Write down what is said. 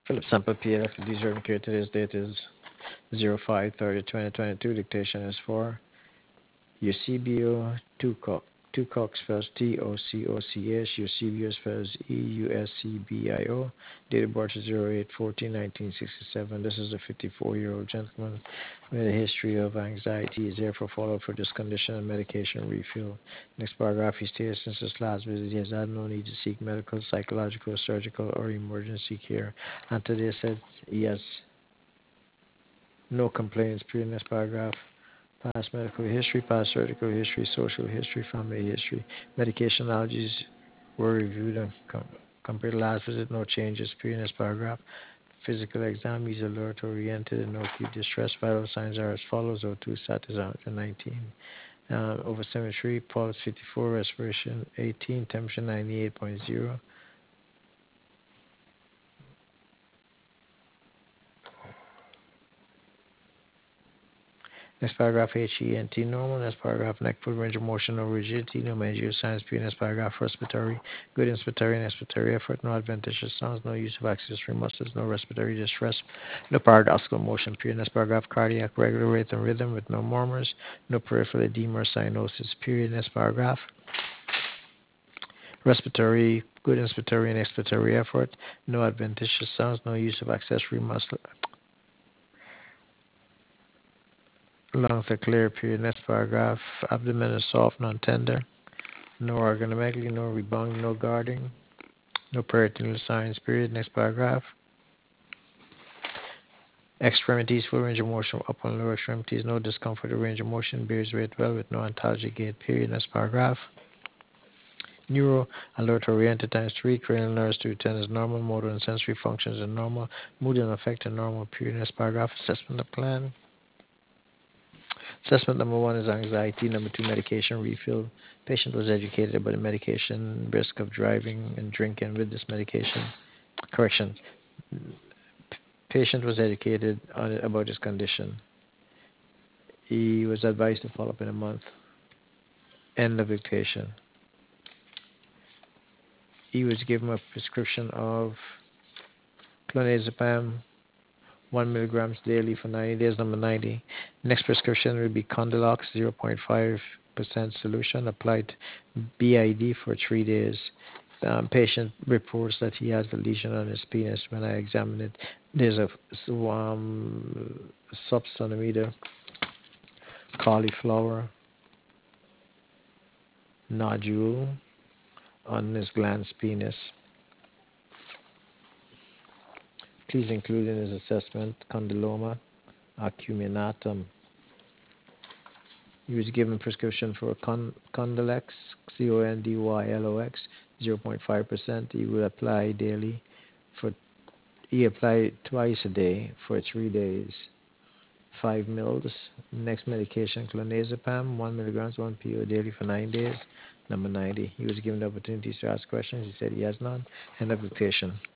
Philip Sample PLF, the deserving period today's date is 05/30/2022. Dictation is for Eusebio Tucox. Tucox spells T-O-C-O-C-H. Eusebio spells E-U-S-C-B-I-O. Date of birth is 08/14/1967. This is a 54-year-old gentleman with a history of anxiety. He is therefore followed for this condition and medication refill. Next paragraph, he states since his last visit, he has had no need to seek medical, psychological, surgical, or emergency care. And today said he has no complaints. Period. Next paragraph. Past medical history, past surgical history, social history, family history. Medication allergies were reviewed and compared to last visit. No changes. Period. Next paragraph. Physical exam. He's alert, oriented, and no acute distress. Vital signs are as follows: O2 sat is 119. Over 73, pulse 54, respiration 18, temperature 98.0. Next paragraph, HENT normal. Next paragraph, neck foot range of motion, no rigidity, no major signs. Next paragraph, respiratory, good inspiratory and expiratory effort, no adventitious sounds, no use of accessory muscles, no respiratory distress, no paradoxical motion. Next paragraph, cardiac regular rate and rhythm with no murmurs, no peripheral edema or cyanosis. Next paragraph, respiratory, good inspiratory and expiratory effort, no adventitious sounds, no use of accessory muscle. Lungs are clear. Next paragraph, abdomen is soft, non-tender. No organomegaly, no rebounding, no guarding, no peritoneal signs. Next paragraph. Extremities, full range of motion, upper and lower extremities, no discomfort or range of motion. Bears rate well with no ontology gait. Next paragraph. Neuro alert oriented times 3, cranial nerves to 10 is normal, motor and sensory functions are normal, mood and affect are normal. Next paragraph. Assessment of plan. Assessment number 1 is anxiety. Number 2, medication refill. Patient was educated about the medication, risk of driving and drinking with this medication. Correction. Patient was educated about his condition. He was advised to follow up in a month. End of dictation. He was given a prescription of clonazepam, 1 milligrams daily for 90 days. Number 90. Next prescription will be Condilox, 0.5% solution, applied BID for 3 days. Patient reports that he has a lesion on his penis. When I examined it, there's a sub-centimeter cauliflower nodule on his glans penis. Please include in his assessment condyloma acuminatum. He was given prescription for Condylox, Condylox, 0.5%. He will apply daily he applied twice a day for 3 days, 5 mils. Next medication, clonazepam, 1 milligrams, 1 PO daily for 9 days. Number 90. He was given the opportunity to ask questions. He said he has none. End of dictation.